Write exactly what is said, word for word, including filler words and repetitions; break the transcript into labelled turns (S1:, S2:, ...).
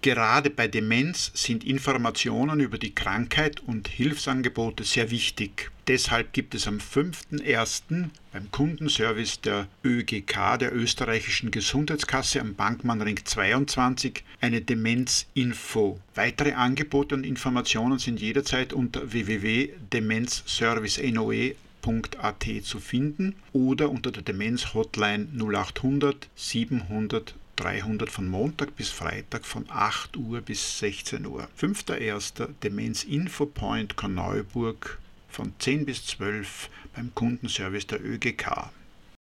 S1: Gerade bei Demenz sind Informationen über die Krankheit und Hilfsangebote sehr wichtig. Deshalb gibt es am fünften ersten beim Kundenservice der ÖGK, der österreichischen Gesundheitskasse am Bankmannring zweiundzwanzig, eine Demenz-Info. Weitere Angebote und Informationen sind jederzeit unter w w w punkt demenzservicenoe punkt a t zu finden oder unter der Demenz-Hotline null achthundert siebenhundert dreihundert von Montag bis Freitag von acht Uhr bis sechzehn Uhr. fünfter erster Demenz Info Point Korneuburg von zehn bis zwölf beim Kundenservice der ÖGK.